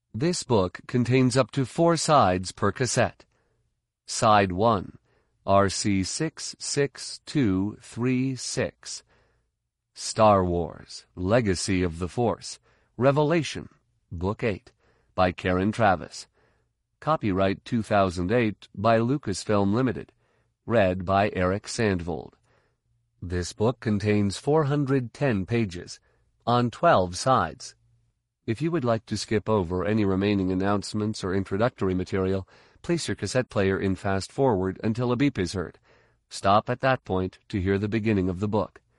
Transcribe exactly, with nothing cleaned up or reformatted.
This book contains up to four sides per cassette. Side one, R C six six two three six. Star Wars, Legacy of the Force, Revelation, Book eight, by Karen Traviss. Copyright two thousand eight by Lucasfilm Limited. Read by Eric Sandvold. This book contains four hundred ten pages, on twelve sides. If you would like to skip over any remaining announcements or introductory material, place your cassette player in fast forward until a beep is heard. Stop at that point to hear the beginning of the book.